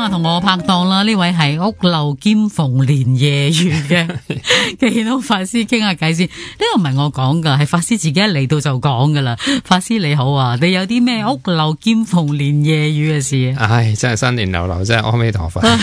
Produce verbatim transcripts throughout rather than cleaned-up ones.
啊，同我拍檔啦，呢位係屋漏兼逢連夜雨嘅嘅見到法師傾下偈先。呢個唔係我講噶，係法師自己一嚟到就講噶啦。法師你好啊，你有啲咩屋漏兼逢連夜雨嘅事啊？ 唉，真係新年流流，真係阿彌陀佛。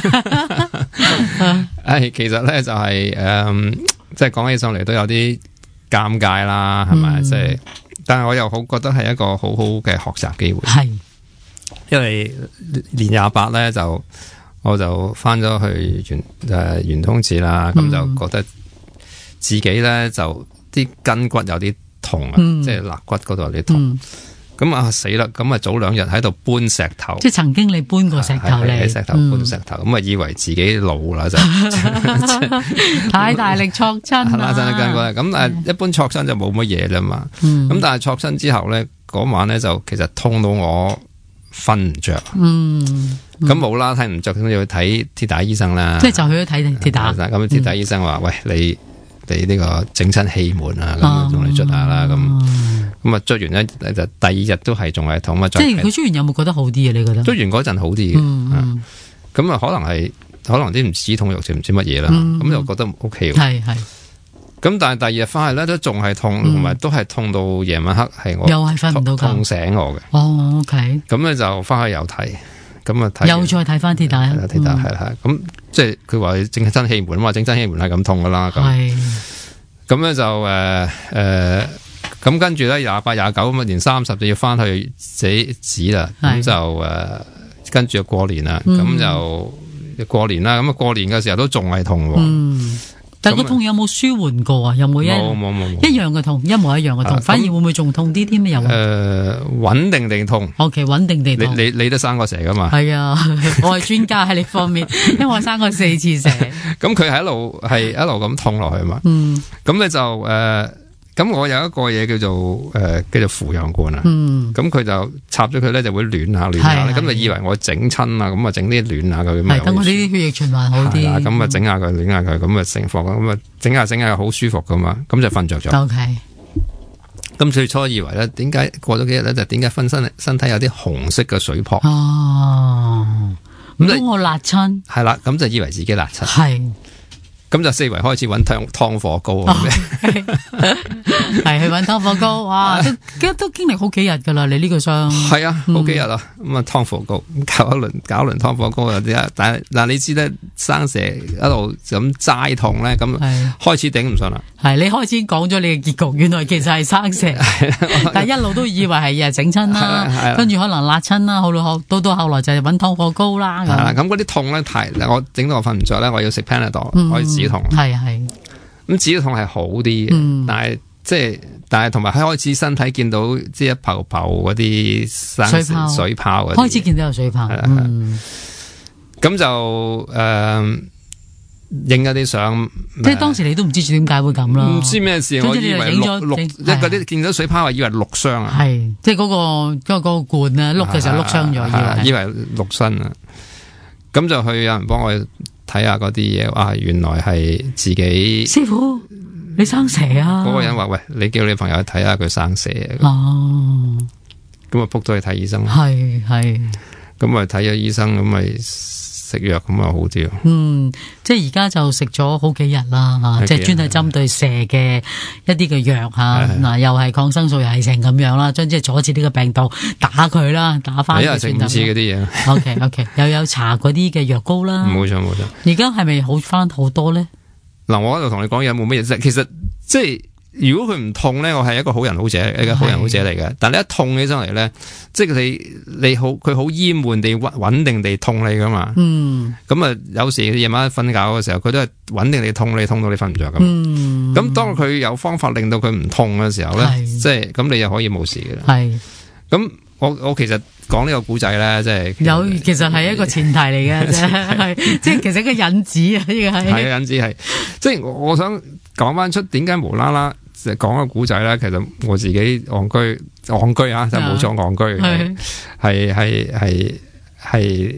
唉，其實咧就係、是、誒、嗯，即係講起上嚟都有啲尷尬啦，係咪？即係、嗯，但係我又好覺得係一個好好嘅學習機會。係。因為年廿八咧就我就翻咗去圓誒圓通寺啦，咁、嗯、就覺得自己咧就啲筋骨有啲痛啊，嗯、即係肋骨嗰度有啲痛。咁、嗯、啊死啦！咁啊早兩日喺度搬石頭，即係曾經你搬過石頭嚟，喺石頭搬石頭，咁啊、嗯、以為自己老啦就太大力挫親啦，真係筋骨。咁但係一般挫親就冇乜嘢啦嘛。咁、嗯、但係挫親之後咧，嗰晚咧就其實痛到我瞓唔着，嗯，咁冇啦，睇唔着咁要去睇鐵打醫生啦，即係就去咗睇鐵打。咁鐵打醫生話：，喂，你你呢個整親氣門啊，咁同你捽下啦，咁咁啊捽完咧就第二日都係仲係痛啊。即係佢捽完有冇覺得好啲啊？你覺得？捽完嗰陣好啲嘅，咁啊可能係可能啲唔止痛肉就唔知乜嘢啦，咁就覺得 O K。係係。咁但係第二日翻去咧都仲係痛，同埋、嗯、都係痛到夜晚黑，係我又係瞓唔到覺，痛醒我嘅。哦 ，OK。咁咧就翻去又睇，咁啊睇又再睇翻鐵打，鐵打係係。咁即係佢話整親氣門啊嘛，整親氣門係咁痛噶啦。係。咁咧就誒誒，咁、呃呃、跟住咧廿八廿九咁啊，年三十就要翻去自己指啦。咁就誒、呃、跟住就過年啦。咁、嗯、就過年啦。咁啊過年嘅時候都仲係痛。嗯。但係個痛有冇舒緩過啊？有冇一冇冇冇一樣嘅痛，一模一樣嘅痛，啊、反而會唔會仲痛啲添？又誒穩定地痛。O K， 穩定地痛。你你你都生過蛇噶嘛？係啊，我係專家喺呢方面，因為我生過四次蛇。咁佢係一路係一路咁痛落去嘛？嗯。咁咧就誒。呃咁我有一個嘢叫做誒、呃、叫做扶陽罐啊，咁佢、嗯、就插咗佢咧就會暖下暖下，咁就以為我整親啊，咁啊整啲暖下佢，係等我啲血液循環好啲，咁啊整下佢暖下佢，咁啊成課咁啊整下整下好舒服噶嘛，咁就瞓着咗。O K。咁最初以為咧，點解過咗幾日咧，就點解分身身體有啲紅色嘅水泡？哦，咁我辣親，係啦，咁就以為自己辣親，係。咁就四圍開始揾湯湯火膏，係去揾湯火膏，哇！都都經歷好幾日噶啦，你呢個傷係啊，好幾日啦。咁啊湯火膏搞一輪，搞一輪湯火膏又點啊？但係嗱，你知咧，生蛇一路咁齋痛咧，咁開始頂唔順啦。係你開始講咗你嘅結局，原來其實係生蛇，但係一路都以為係日整親啦，跟住可能辣親啦，好到到到後來就係揾湯火膏啦。係啦，咁嗰啲痛咧，太我整到我瞓唔着咧，我要食 Panadol，我要止痛。係係，咁止痛係好啲嘅，嗯、但係即係，但係同埋開始身體見到即係一泡泡嗰啲水泡，水泡開始見到有水泡，係啦，咁就誒影咗啲相，即係當時你都唔知點解會咁啦，唔知咩事，我以為碌碌一嗰啲見到水泡，以為碌傷啊，係即係嗰個嗰個嗰個罐啊，碌嘅時候碌傷咗，以為碌身啊，咁就去有人幫我睇下嗰啲嘢，啊，原來係自己師傅，你生蛇啊！嗰個人話：喂，你叫你朋友去睇下佢生蛇啊！哦，咁啊，撲咗去睇醫生，係係，咁啊睇咗醫生，咁咪食藥，咁啊好啲。嗯，即係而家就食咗好幾日啦，吓，即係專係針對蛇嘅一啲嘅藥吓，嗱，又係抗生素，又係成咁樣啦，將即係阻止呢個病毒打佢啦，打翻。因為食唔似嗰啲嘢。O K O K， 又有搽嗰啲嘅藥膏啦。冇錯冇錯。而家係咪好翻好多咧？嗱，我喺度同你講嘢冇乜嘢啫，其實即係。如果佢唔痛咧，我係一個好人好者，一個好人好者嚟嘅。但係你一痛起上嚟咧，即係你你好，佢好厭悶地穩穩定地痛你噶嘛。嗯。咁啊，有時夜晚瞓覺嘅時候，佢都係穩定地痛你，痛到你瞓唔着咁。嗯。咁當佢有方法令到佢唔痛嘅時候咧，即係咁你就可以冇事嘅啦。係。咁我我其實講呢個古仔咧，即係有其實係一個前提嚟嘅啫，係即係其實一個引子啊，呢個係。係引子係，即係我想講翻出點解無啦啦。講個古仔咧，其實我自己戇居戇居啊，就冇錯戇居，係係係係係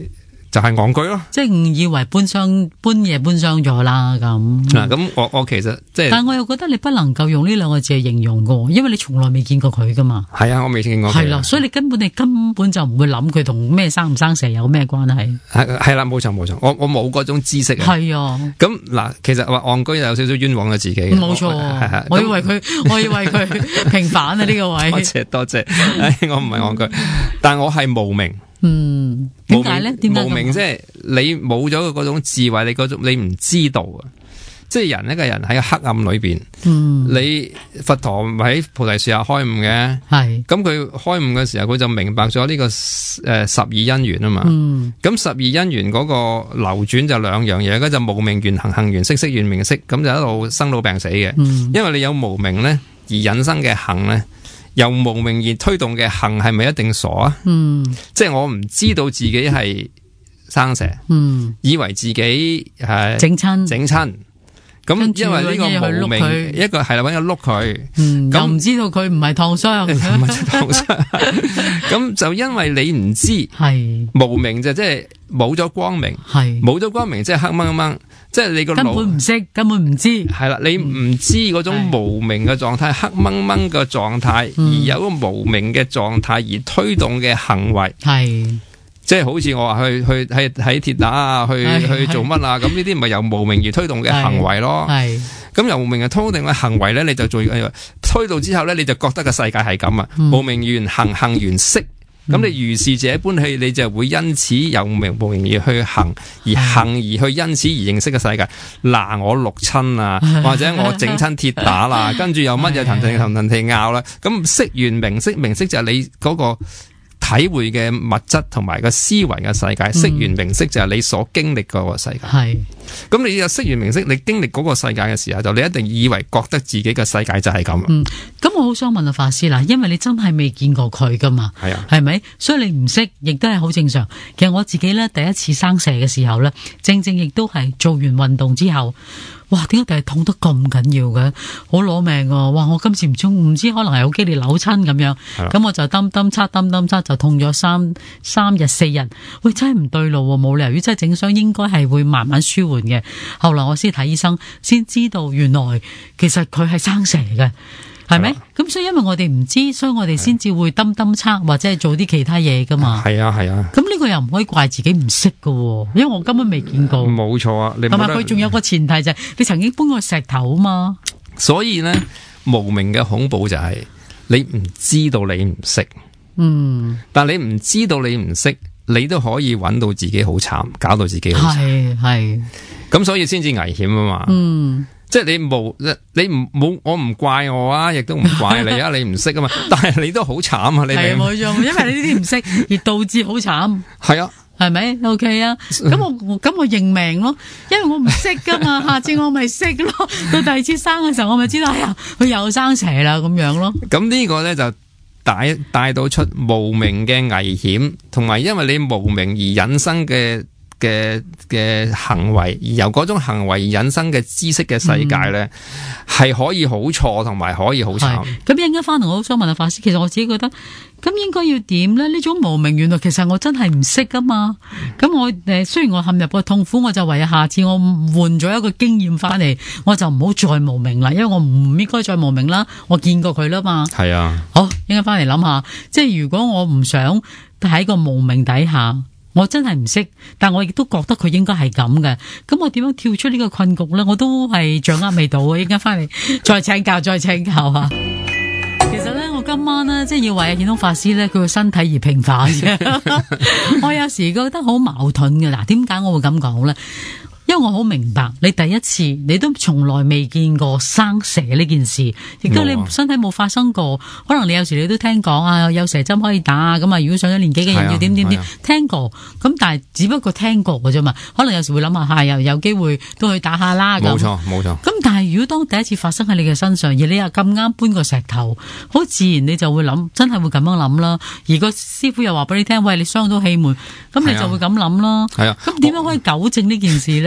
就係戇居咯， 即係誤以為搬傷搬嘢搬傷咗啦咁。 嗱，咁我我其實即係， 但係我又覺得你不能夠用呢兩個字嚟形容噶，因為你從來未見過佢噶嘛。 係啊，我未見過佢。 係啦，所以你根本你根本就唔會諗佢同咩生唔生蛇有咩關係。 係係啦，冇錯冇錯，我我冇嗰種知識啊。 係啊， 咁嗱，其實話戇居有少少冤枉咗自己嘅。 冇錯，我以為佢，我以為佢平反啊呢個位。 多謝多謝，我唔係戇居，但我係無明。 嗯，點解咧？點解無明即係你冇咗嗰種智慧，你嗰種你唔知道啊！即係人一個人喺黑暗裏邊，嗯，你佛陀唔喺菩提樹下開悟嘅，係咁佢開悟嘅時候，佢就明白咗呢、這個誒、呃、十二因緣啊嘛。嗯，咁十二因緣嗰個流轉就兩樣嘢，嗰就無明緣行，行緣識，識緣名色，咁就一路生老病死嘅。嗯，因為你有無明咧，而引生嘅行咧。由無明而推動嘅行係咪一定傻啊？嗯，即係我唔知道自己係生蛇，嗯，以為自己係整親整親，咁因為呢個無明一個係啦，搵個碌佢，嗯，咁唔知道佢唔係燙傷，唔係燙傷，咁就因為你唔知係無明就即係冇咗光明，係冇咗光明即係黑掹掹。即係你個腦根本唔識，根本唔知。係啦，你唔知嗰種無明嘅狀態，黑掹掹嘅狀態，而有個無明嘅狀態而推動嘅行為，係即係好似我話去去喺喺鐵打啊，去去做乜啊？咁呢啲唔係由無明而推動嘅行為咯。係咁由無明而推動嘅行為咧，你就做推到之後咧，你就覺得個世界係咁啊。無明緣行，行緣識。咁你如是者般去，你就會因此由無明無明而去行，而行而去因此而認識個世界。嗱，我六親啊，或者我整親鐵打啦，跟住又乜嘢騰騰騰騰地拗啦。咁識緣名色，名色就係你嗰個體會嘅物質同埋個思維嘅世界。識緣名色就係你所經歷嗰個世界。係咁，你有識緣名色，你經歷嗰個世界嘅時候，就你一定以為覺得自己嘅世界就係咁。嗯，咁我好想問阿法師啦，因為你真係未見過佢噶嘛，係啊，係咪？所以你唔識，亦都係好正常。其實我自己咧第一次生蛇嘅時候咧，正正亦都係做完運動之後。哇！點解第日痛得咁緊要嘅？好攞命啊！哇！我今次唔知唔知可能係好激烈扭親咁樣，咁我就揼揼叉揼揼叉就痛咗三三日四日。喂，真係唔對路喎！冇理由，如果真係整傷，應該係會慢慢舒緩嘅。後來我先睇醫生，先知道原來其實佢係生蛇嘅。係咪？咁所以因為我哋唔知，所以我哋先至會揼揼測或者係做啲其他嘢噶嘛。係啊係啊。咁呢個又唔可以怪自己唔識噶，因為我根本未見過。冇錯啊，同埋佢仲有個前提就係、是、你曾經搬過石頭啊嘛。所以咧，無明嘅恐怖就係你唔知道你唔識。嗯。但你唔知道你唔識，你都可以揾到自己好慘，搞到自己好慘。係係。咁所以先至危險啊嘛。嗯。即係你冇，你唔冇，我唔怪我啊，亦都唔怪你啊，你唔識啊嘛，但係你都好慘啊，你係冇錯，因為你呢啲唔識而導致好慘，係啊，係咪 ？OK 啊，咁我咁我認命咯，因為我唔識噶嘛，下次我咪識咯，到第二次生嘅時候我咪知道，哎呀，佢又生蛇啦咁樣咯。咁呢個咧就帶帶到出無明嘅危險，同埋因為你無明而引生嘅。嘅嘅行為，而由嗰種行為而引生嘅知識嘅世界咧，係、嗯、可以好錯，同埋可以好慘。咁一陣間翻嚟，我好想問下法師，其實我自己覺得，咁應該要點咧？呢種無明，原來其實我真係唔識噶嘛。咁、嗯、我誒，雖然我陷入個痛苦，我就唯有下次我換咗一個經驗翻嚟，我就唔好再無明啦，因為我唔應該再無明啦。我見過佢啦嘛。係啊。好，一陣間翻嚟諗下，即係如果我唔想喺個無明底下。我真係唔識，但我亦都覺得佢應該係咁嘅。咁我點樣跳出呢個困局咧？我都係掌握未到啊！依家翻嚟再請教，再請教下。其實咧，我今晚咧，即係要為顯通法師咧，佢個身體而平反嘅。我有時覺得好矛盾嘅。嗱，點解我會咁講咧？因為我好明白，你第一次你都從來未見過生蛇呢件事，亦都你身體冇發生過。可能你有時你都聽講啊，有蛇針可以打啊，咁啊，如果上咗年紀嘅人要點點點，聽過。咁但係只不過聽過嘅啫嘛。可能有時會諗下，係又有機會都去打下啦。冇錯，冇錯。咁但係如果當第一次發生喺你嘅身上，而你又咁啱搬個石頭，好自然你就會諗，真係會咁樣諗啦。而個師傅又話俾你聽，喂，你傷到氣門，咁你就會咁諗啦。係啊。咁點樣可以糾正呢件事咧？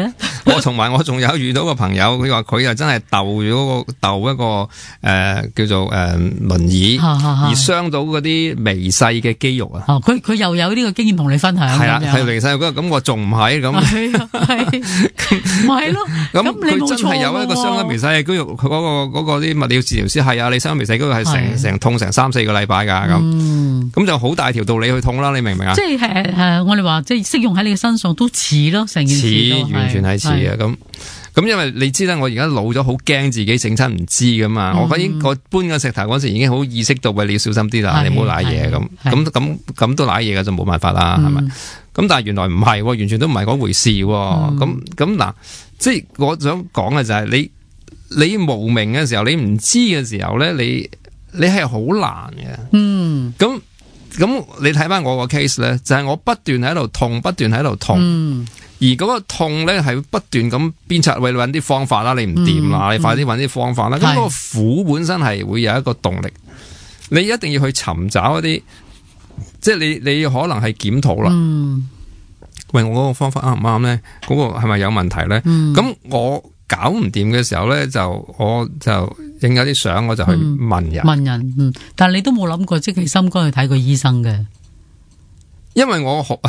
我同埋我仲有遇到個朋友，佢話佢又真係鬥咗個鬥一個誒、呃、叫做誒輪、呃、椅，而傷到嗰啲微細嘅肌肉啊。 佢佢、哦、又有呢個經驗同你分享。 係啦，係微細嗰個，咁我仲唔係咁？ 係唔係咯？咁佢真係有一個傷得微細嘅肌肉，佢嗰、嗰個、嗰個啲物理治療師係啊，你傷微細肌肉係成成痛成三四個禮拜噶咁，咁、嗯、就好大條道理去痛啦，你明唔明啊？即係誒誒，我哋話即係適用喺你嘅身上都似咯，成件事似，完全係似啊！咁咁，因為你知啦，我而家老咗，好驚自己整親唔知噶嘛。嗯、我已經我搬個石頭嗰時已經好意識到，喂，你要小心啲啦，你唔好舐嘢咁。咁咁咁都舐嘢嘅就冇辦法啦，係咪？咁但係原來唔係，完全都唔係嗰回事。咁咁嗱，即係我想講嘅就係你你無明嘅時候，你唔知嘅時候咧，你你係好難嘅。嗯，咁。咁你睇翻我個 case 咧，就係、是、我不斷喺度痛，不斷喺度痛，嗯、而嗰個痛咧係不斷咁鞭策，為你揾啲方法啦，你唔掂啦，嗯、你快啲揾啲方法啦。咁、嗯、個苦本身係會有一個動力，你一定要去尋找一啲，即係你你可能係檢討啦。嗯、喂，我嗰個方法啱唔啱咧？嗰、那個係咪有問題咧？咁、嗯、我搞唔掂嘅時候咧，就我就影咗啲相，我就去問人。 嗯、問人，嗯，但係你都冇諗過積起心肝去睇個醫生嘅， 因為我學，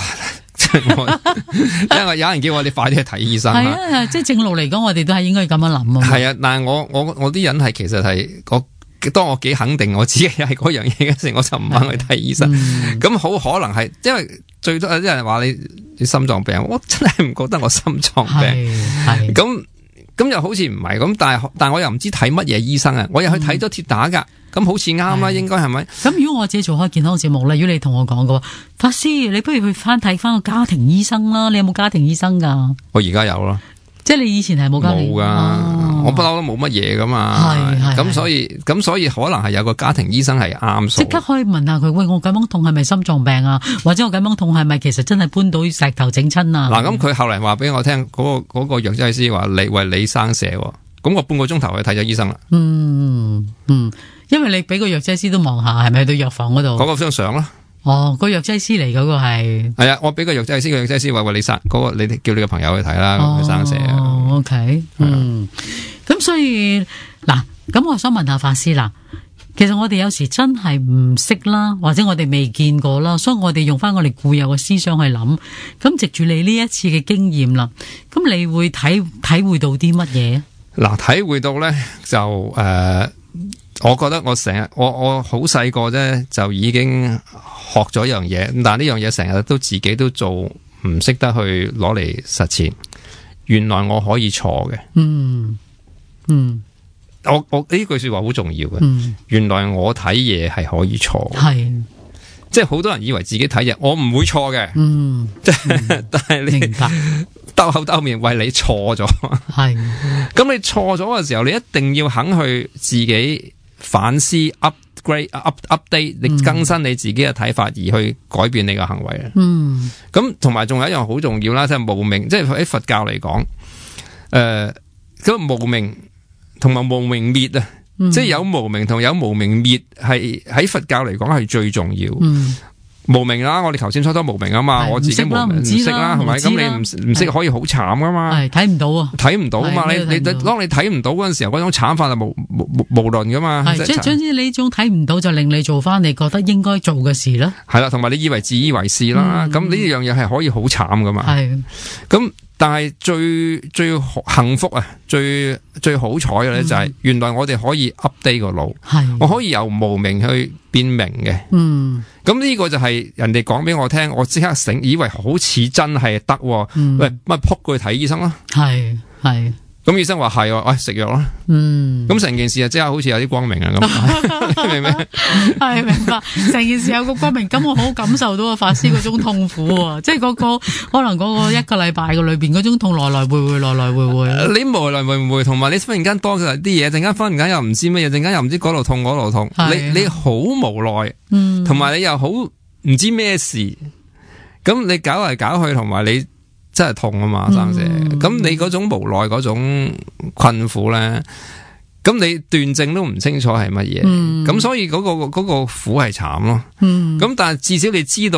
因為有人叫我哋快啲去睇醫生。係啊，即係正路嚟講，我哋都係應該咁樣諗啊。 係啊，但係我我我啲人係其實係我，當我幾肯定我自己係嗰樣嘢嘅時候，我就唔肯去睇醫生。咁好、嗯、可能係，因為最多有啲人話你你心臟病，我真係唔覺得我心臟病。係咁。咁又好似唔係咁，但係但係我又唔知睇乜嘢醫生啊！我又去睇咗鐵打噶，咁、嗯、好似啱啦，應該係咪？咁如果我自己做開健康節目咧，如果你同我講嘅話，法師，你不如去翻睇翻個家庭醫生啦。你有冇家庭醫生噶？ 我而家有咯。即係你以前係冇家庭冇噶，哦、我不嬲都冇乜嘢噶嘛。係咁所以咁所以可能係有個家庭醫生係啱數。即刻可以問下佢，喂，我咁樣痛係咪心臟病啊？或者我咁樣痛係咪其實真係搬到石頭整親啊？嗱，咁佢後嚟話俾我聽，嗰、嗰個嗰、嗰個藥劑師話你為你生蛇，咁我半個鐘頭去睇咗醫生啦。嗯嗯，因為你俾個藥劑師都望下，係咪去到藥房嗰度？嗰個張相啦。哦，個藥劑師嚟嗰個係係啊，我俾個藥劑師，個藥劑師話喂，你生嗰、嗰個，你叫你個朋友去睇啦，佢、哦、生蛇。哦，OK，嗯，咁所以嗱，咁我想問下法師啦，其實我哋有時真係唔識啦，或者我哋未見過啦，所以我哋用翻我哋固有嘅思想去諗，咁藉住你呢一次嘅經驗啦，咁你會體體會到啲乜嘢？嗱，體會到咧就誒。呃我覺得我成日我我好細個啫，就已經學咗一樣嘢，但係呢樣嘢成日都自己都做唔識得去攞嚟實踐。原來我可以錯嘅，嗯嗯，我我呢句說話好重要嘅。嗯、原來我睇嘢係可以錯，係是即係好多人以為自己睇嘢，我唔會錯嘅，嗯，即係但係你明白兜口兜面為你錯咗，係咁你錯咗嘅時候，你一定要肯去自己反思 upgrade up update，你更新你自己嘅睇法，而去改變你嘅行為啊。嗯，咁同埋仲有一樣好重要啦，即係無明，即係喺佛教嚟講，誒、呃，咁無明同埋無明滅啊，嗯、即係有無明同有無明滅，係喺佛教嚟講係最重要。嗯。無明啦，我哋頭先初初無明啊嘛，我自己無明唔識啦，係咪？咁你唔唔識可以好慘噶嘛？係睇唔到啊，睇唔到啊嘛！你你當你睇唔到嗰陣時候，嗰種慘法係無無無論噶嘛？係即係總之你呢種睇唔到就令你做翻你覺得應該做嘅事啦。係啦，同埋你以為自以為是啦，咁呢樣嘢係可以好慘噶嘛？係咁。但係最最幸福啊，最最好彩嘅咧就係，原來我哋可以 update 個腦，係我可以由無明去變明嘅。嗯，咁呢個就係人哋講俾我聽，我即刻醒，以為好似真係得。嗯，喂，咪撲過去睇醫生啦。係係。咁醫生話係，喂，食藥啦。嗯，咁成件事啊，即係好似有啲光明啊咁，你明唔明？係明白，成件事有個光明，咁我好感受到個法師嗰種痛苦啊，即係嗰個可能嗰個一個禮拜嘅裏邊嗰種痛來來回回，來來回回。你來來回回，同埋你忽然間多咗啲嘢，陣間忽然間又唔知乜嘢，陣間又唔知嗰度痛嗰度痛，你你好無奈，嗯，同埋你又好唔知咩事，咁你搞嚟搞去，同埋你。真係痛啊嘛，生姐，咁、嗯、你嗰種無奈嗰種困苦咧，咁你斷證都唔清楚係乜嘢，咁、嗯、所以嗰、嗰個、嗰個苦係慘咯。咁、嗯、但係至少你知道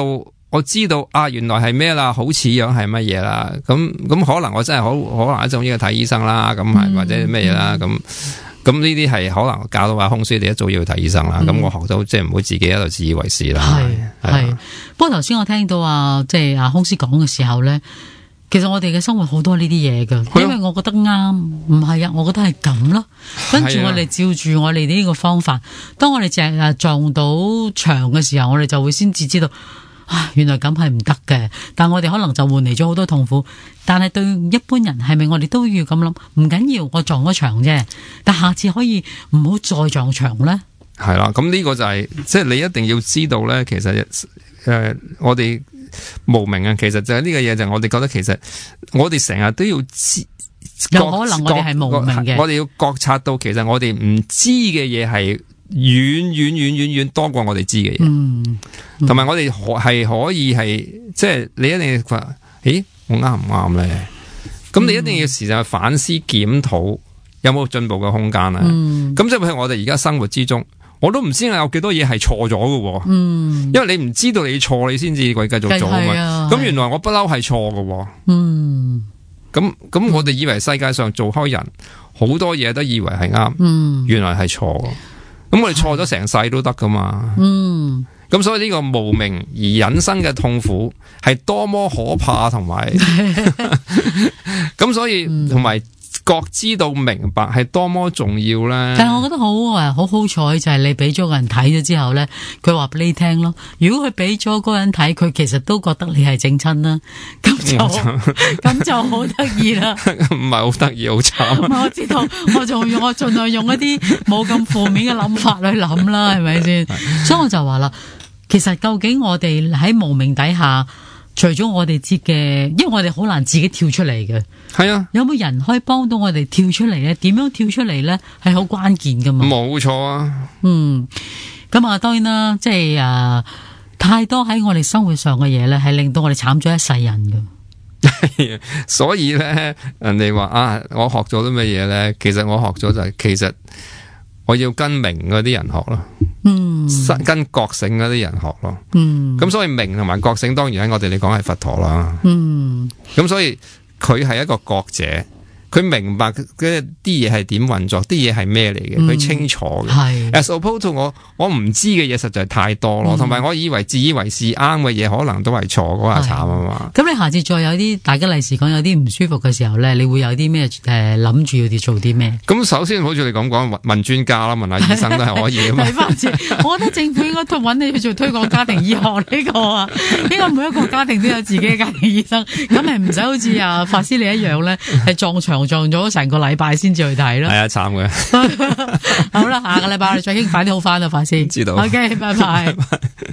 我知道啊，原來係咩啦，好似樣係乜嘢啦，咁咁可能我真係好可能一種呢個睇醫生啦，咁係或者咩嘢啦，咁咁呢啲係可能教到話空虛，你一早要去睇醫生啦。咁、嗯、我學到即係唔好自己喺度自以為是啦。 係係，不過頭先我聽到啊，即係阿空師講嘅時候咧，其實我哋嘅生活好多呢啲嘢噶，因為我覺得啱，唔係啊，我覺得係咁咯。跟住我哋照住我哋呢個方法，當我哋淨係撞到牆嘅時候，我哋就會先至知道。啊，原來咁係唔得嘅，但我哋可能就換嚟咗好多痛苦。但係對一般人係咪我哋都要咁諗？唔緊要，我撞咗牆啫，但下次可以唔好再撞牆咧。 係啦，咁呢個就係、是、即係你一定要知道咧。其實誒、呃，我哋無明啊，其實就係呢個嘢，就係我哋覺得其實我哋成日都要知， 有可能我哋係無明嘅。 我哋要覺察到，其實我哋唔知嘅嘢係遠遠遠遠遠多過我哋知嘅嘢。嗯。同埋我哋可係可以係，即係你一定要話，咦，我啱唔啱咧？咁你一定要時常去反思檢討，有冇進步嘅空間啊？咁、嗯、即係譬如我哋而家生活之中，我都唔知有幾多嘢係錯咗嘅。嗯，因為你唔知道你錯，你先至會繼續做啊嘛。咁原來我不嬲係錯嘅。嗯，咁咁我哋以為世界上做開人好多嘢都以為係啱，嗯，原來係錯。咁我哋錯咗成世都得噶嘛。嗯。咁所以呢個無明而引申嘅痛苦係多麼可怕，同埋咁所以同埋覺知道明白係多麼重要咧。 但係我覺得好啊，好好彩就係你俾咗個人睇咗之後咧，佢話俾你聽咯。如果佢俾咗嗰個人睇，佢其實都覺得你係正親啦，咁就咁就好得意啦。 唔係好得意，好慘。 我知道，我仲用我盡量用一啲冇咁負面嘅諗法去諗啦，係咪先？所以我就話啦。其實究竟我哋喺無明底下，除咗我哋知嘅，因為我哋好難自己跳出嚟嘅。係啊，有冇人可以幫到我哋跳出嚟咧？點樣跳出嚟咧？係好關鍵噶嘛。 冇錯啊。嗯， 咁啊，當然啦，即係啊，太多喺我哋生活上嘅嘢咧，係令到我哋慘咗一世人噶。 所以咧，人哋話啊，我學咗啲乜嘢咧？其實我學咗就係、是，其實我要跟明嗰啲人學咯。嗯，跟覺醒嗰啲人學咯，嗯，咁所以明同埋覺醒當然喺我哋嚟講係佛陀啦，嗯，咁所以佢係一個覺者，佢明白啲嘢係點運作，啲嘢係咩嚟嘅，佢、嗯、清楚嘅。係 as opposed to 我我唔知嘅嘢實在太多咯，同、嗯、埋我以為自以為是啱嘅嘢，可能都係錯，嗰下慘啊嘛。 咁你下次再有啲大吉利是講有啲唔舒服嘅時候咧，你會有啲咩誒諗住要啲做啲咩？咁首先好似你咁講，問專家啦，問下醫生都係可以啊嘛。 我覺得政府應該揾你去做推廣家庭醫學呢個啊，應該每一個家庭都有自己嘅家庭醫生，咁咪唔使好似啊法師你一樣咧，係撞牆撞咗成個禮拜先至去睇咯。係啊，慘嘅。 好啦，下個禮拜我哋再傾，快啲好翻啦，法師。知道。OK，拜拜。